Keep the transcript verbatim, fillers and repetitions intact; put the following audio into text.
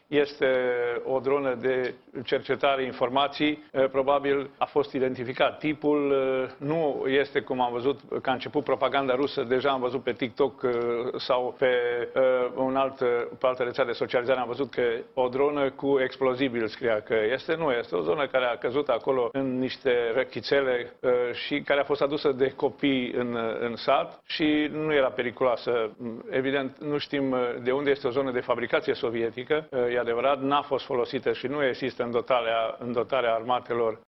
este o dronă de cercetare informații, probabil a fost identificat. Tipul nu este cum am văzut că a început propaganda rusă, deja am văzut pe TikTok sau pe, un alt, pe altă rețea de socializare, am văzut că o dronă cu explozibil scria că este. Nu, este o zonă care a căzut acolo în niște răchițele și care a fost adusă de copii în, în sat și nu era periculoasă. Evident, nu știm de unde este o zonă de fabricație sovietică, e adevărat, n-a fost folosită și nu există în dotarea, în dotarea armatelor